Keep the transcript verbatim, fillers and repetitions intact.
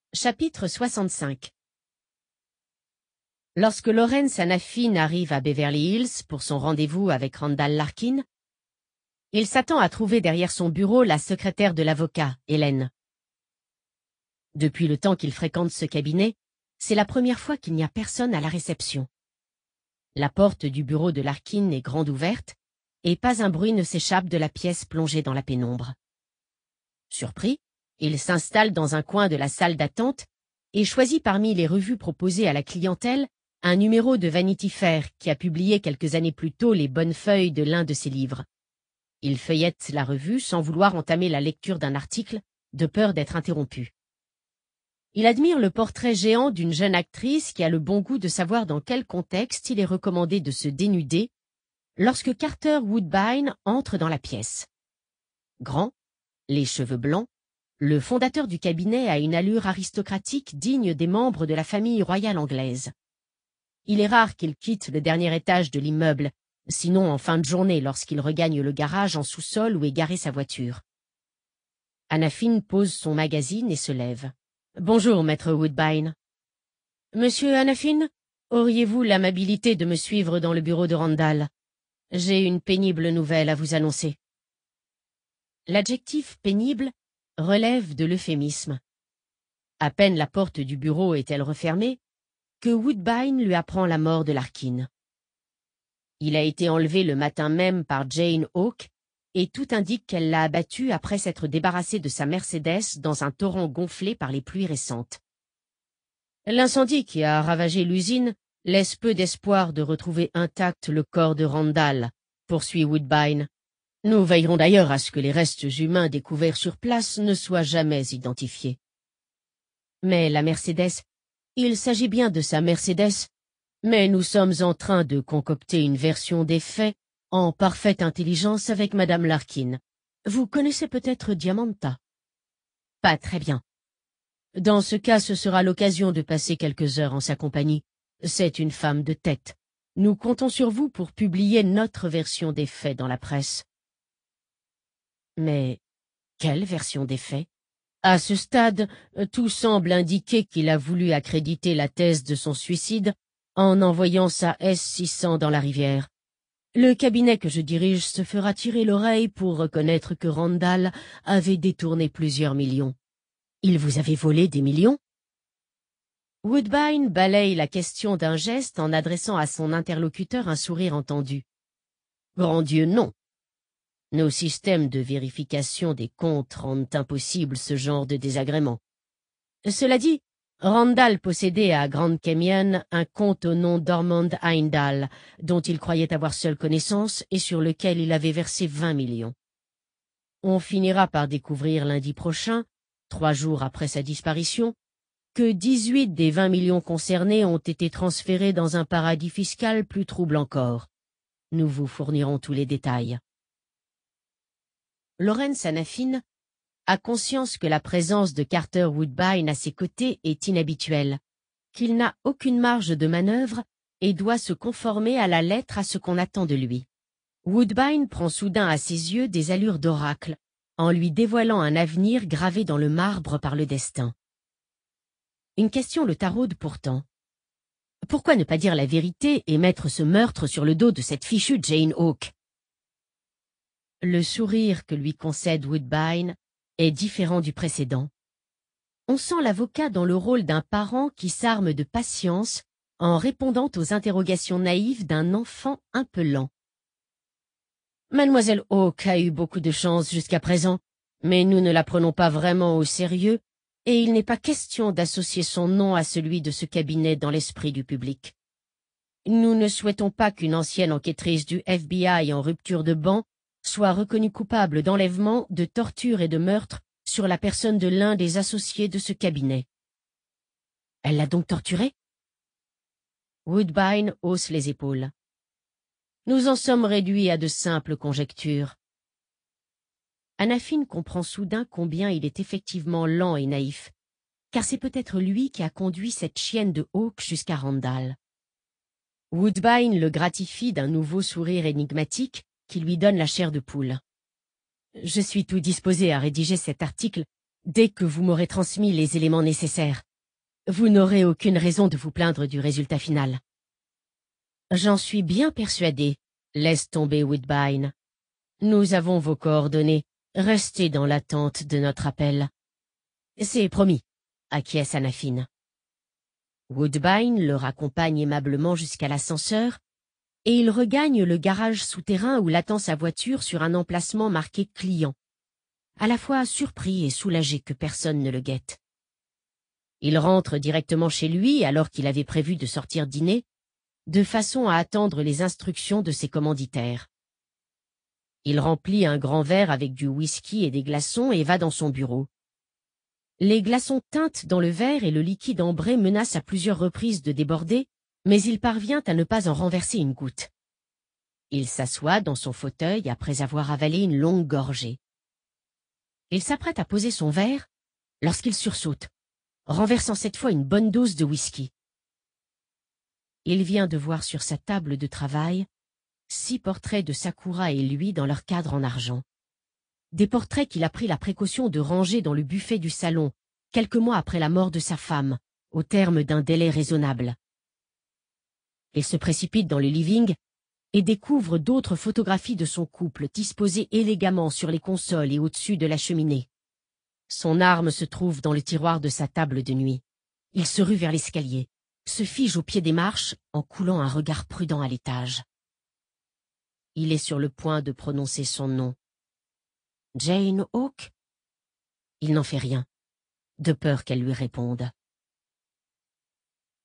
Chapitre soixante-cinq. Lorsque Lawrence Hanafin arrive à Beverly Hills pour son rendez-vous avec Randall Larkin, il s'attend à trouver derrière son bureau la secrétaire de l'avocat, Hélène. Depuis le temps qu'il fréquente ce cabinet, c'est la première fois qu'il n'y a personne à la réception. La porte du bureau de Larkin est grande ouverte, et pas un bruit ne s'échappe de la pièce plongée dans la pénombre. Surpris, il s'installe dans un coin de la salle d'attente et choisit parmi les revues proposées à la clientèle un numéro de Vanity Fair qui a publié quelques années plus tôt les bonnes feuilles de l'un de ses livres. Il feuillette la revue sans vouloir entamer la lecture d'un article, de peur d'être interrompu. Il admire le portrait géant d'une jeune actrice qui a le bon goût de savoir dans quel contexte il est recommandé de se dénuder lorsque Carter Woodbine entre dans la pièce. Grand, les cheveux blancs, le fondateur du cabinet a une allure aristocratique digne des membres de la famille royale anglaise. Il est rare qu'il quitte le dernier étage de l'immeuble, sinon en fin de journée lorsqu'il regagne le garage en sous-sol où est garée sa voiture. Hanafin pose son magazine et se lève. « Bonjour, maître Woodbine. »« Monsieur Hanafin, auriez-vous l'amabilité de me suivre dans le bureau de Randall? J'ai une pénible nouvelle à vous annoncer. » L'adjectif « pénible » relève de l'euphémisme. À peine la porte du bureau est-elle refermée que Woodbine lui apprend la mort de Larkin. Il a été enlevé le matin même par Jane Hawke et tout indique qu'elle l'a abattu après s'être débarrassée de sa Mercedes dans un torrent gonflé par les pluies récentes. L'incendie qui a ravagé l'usine laisse peu d'espoir de retrouver intact le corps de Randall, poursuit Woodbine. Nous veillerons d'ailleurs à ce que les restes humains découverts sur place ne soient jamais identifiés. Mais la Mercedes, il s'agit bien de sa Mercedes, mais nous sommes en train de concocter une version des faits en parfaite intelligence avec Madame Larkin. Vous connaissez peut-être Diamanta? Pas très bien. Dans ce cas, ce sera l'occasion de passer quelques heures en sa compagnie. C'est une femme de tête. Nous comptons sur vous pour publier notre version des faits dans la presse. Mais quelle version des faits? À ce stade, tout semble indiquer qu'il a voulu accréditer la thèse de son suicide en envoyant sa S six cents dans la rivière. Le cabinet que je dirige se fera tirer l'oreille pour reconnaître que Randall avait détourné plusieurs millions. Il vous avait volé des millions? Woodbine balaye la question d'un geste en adressant à son interlocuteur un sourire entendu. Grand Dieu, non! Nos systèmes de vérification des comptes rendent impossible ce genre de désagrément. Cela dit, Randall possédait à Grand Canyon un compte au nom d'Ormond Heimdall, dont il croyait avoir seule connaissance et sur lequel il avait versé vingt millions. On finira par découvrir lundi prochain, trois jours après sa disparition, que dix-huit des vingt millions concernés ont été transférés dans un paradis fiscal plus trouble encore. Nous vous fournirons tous les détails. Lawrence Hanafin a conscience que la présence de Carter Woodbine à ses côtés est inhabituelle, qu'il n'a aucune marge de manœuvre et doit se conformer à la lettre à ce qu'on attend de lui. Woodbine prend soudain à ses yeux des allures d'oracle, en lui dévoilant un avenir gravé dans le marbre par le destin. Une question le taraude pourtant. Pourquoi ne pas dire la vérité et mettre ce meurtre sur le dos de cette fichue Jane Hawke? Le sourire que lui concède Woodbine est différent du précédent. On sent l'avocat dans le rôle d'un parent qui s'arme de patience en répondant aux interrogations naïves d'un enfant un peu lent. Mademoiselle Hawke a eu beaucoup de chance jusqu'à présent, mais nous ne la prenons pas vraiment au sérieux et il n'est pas question d'associer son nom à celui de ce cabinet dans l'esprit du public. Nous ne souhaitons pas qu'une ancienne enquêtrice du F B I en rupture de ban soit reconnue coupable d'enlèvement, de torture et de meurtre sur la personne de l'un des associés de ce cabinet. Elle l'a donc torturé? Woodbine hausse les épaules. Nous en sommes réduits à de simples conjectures. Hanafin comprend soudain combien il est effectivement lent et naïf, car c'est peut-être lui qui a conduit cette chienne de Hawke jusqu'à Randall. Woodbine le gratifie d'un nouveau sourire énigmatique qui lui donne la chair de poule. Je suis tout disposé à rédiger cet article Dès que vous m'aurez transmis les éléments nécessaires, vous n'aurez aucune raison de vous plaindre du résultat final. J'en suis bien persuadé. Laisse tomber Woodbine. Nous avons vos coordonnées. Restez dans l'attente de notre appel. C'est promis, acquiesce Anafin. Woodbine le raccompagne aimablement jusqu'à l'ascenseur et il regagne le garage souterrain où l'attend sa voiture sur un emplacement marqué « Client », à la fois surpris et soulagé que personne ne le guette. Il rentre directement chez lui alors qu'il avait prévu de sortir dîner, de façon à attendre les instructions de ses commanditaires. Il remplit un grand verre avec du whisky et des glaçons et va dans son bureau. Les glaçons teintent dans le verre et le liquide ambré menace à plusieurs reprises de déborder, mais il parvient à ne pas en renverser une goutte. Il s'assoit dans son fauteuil après avoir avalé une longue gorgée. Il s'apprête à poser son verre lorsqu'il sursaute, renversant cette fois une bonne dose de whisky. Il vient de voir sur sa table de travail six portraits de Sakura et lui dans leur cadre en argent. Des portraits qu'il a pris la précaution de ranger dans le buffet du salon, quelques mois après la mort de sa femme, au terme d'un délai raisonnable. Il se précipite dans le living et découvre d'autres photographies de son couple disposées élégamment sur les consoles et au-dessus de la cheminée. Son arme se trouve dans le tiroir de sa table de nuit. Il se rue vers l'escalier, se fige au pied des marches en coulant un regard prudent à l'étage. Il est sur le point de prononcer son nom. Jane Hawk? Il n'en fait rien, de peur qu'elle lui réponde.